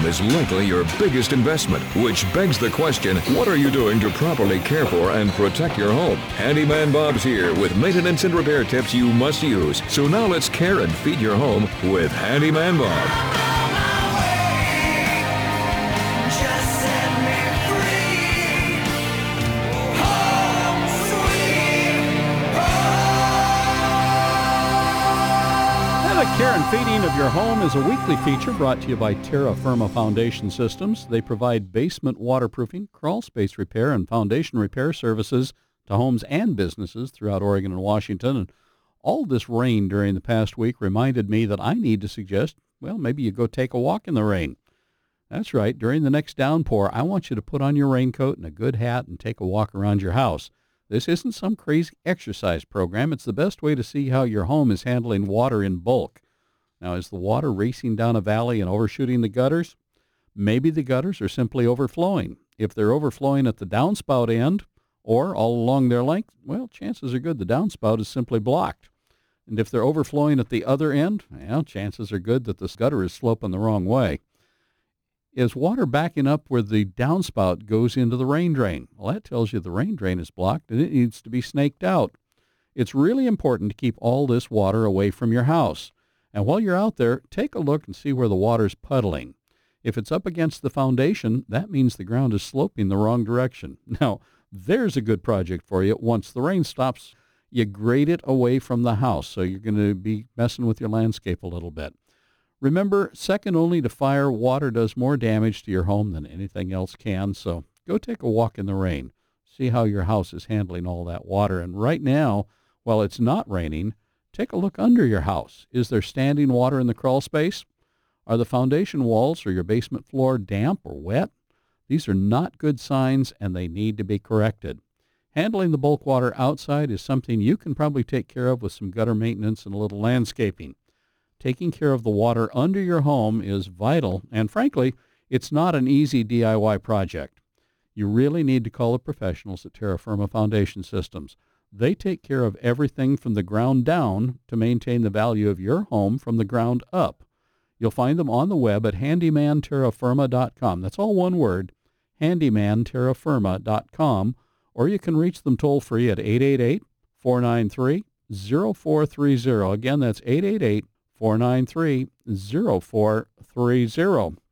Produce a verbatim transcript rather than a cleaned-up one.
is likely your biggest investment, which begs the question, what are you doing to properly care for and protect your home? Handyman Bob's here with maintenance and repair tips you must use. So now let's care and feed your home with Handyman Bob. Care and Feeding of Your Home is a weekly feature brought to you by Terra Firma Foundation Systems. They provide basement waterproofing, crawl space repair, and foundation repair services to homes and businesses throughout Oregon and Washington. And all this rain during the past week reminded me that I need to suggest, well, maybe you go take a walk in the rain. That's right. During the next downpour, I want you to put on your raincoat and a good hat and take a walk around your house. This isn't some crazy exercise program. It's the best way to see how your home is handling water in bulk. Now, is the water racing down a valley and overshooting the gutters? Maybe the gutters are simply overflowing. If they're overflowing at the downspout end or all along their length, well, chances are good the downspout is simply blocked. And if they're overflowing at the other end, well, chances are good that the gutter is sloping the wrong way. Is water backing up where the downspout goes into the rain drain? Well, that tells you the rain drain is blocked and it needs to be snaked out. It's really important to keep all this water away from your house. And while you're out there, take a look and see where the water's puddling. If it's up against the foundation, that means the ground is sloping the wrong direction. Now, there's a good project for you. Once the rain stops, you grade it away from the house, so you're going to be messing with your landscape a little bit. Remember, second only to fire, water does more damage to your home than anything else can, so go take a walk in the rain. See how your house is handling all that water. And right now, while it's not raining, take a look under your house. Is there standing water in the crawl space? Are the foundation walls or your basement floor damp or wet? These are not good signs, and they need to be corrected. Handling the bulk water outside is something you can probably take care of with some gutter maintenance and a little landscaping. Taking care of the water under your home is vital, and frankly, it's not an easy D I Y project. You really need to call the professionals at Terra Firma Foundation Systems. They take care of everything from the ground down to maintain the value of your home from the ground up. You'll find them on the web at handyman terra firma dot com. That's all one word, handyman terra firma dot com, or you can reach them toll-free at eight eight eight, four nine three, zero four three zero. Again, that's eight eight eight, four nine three, zero four three zero.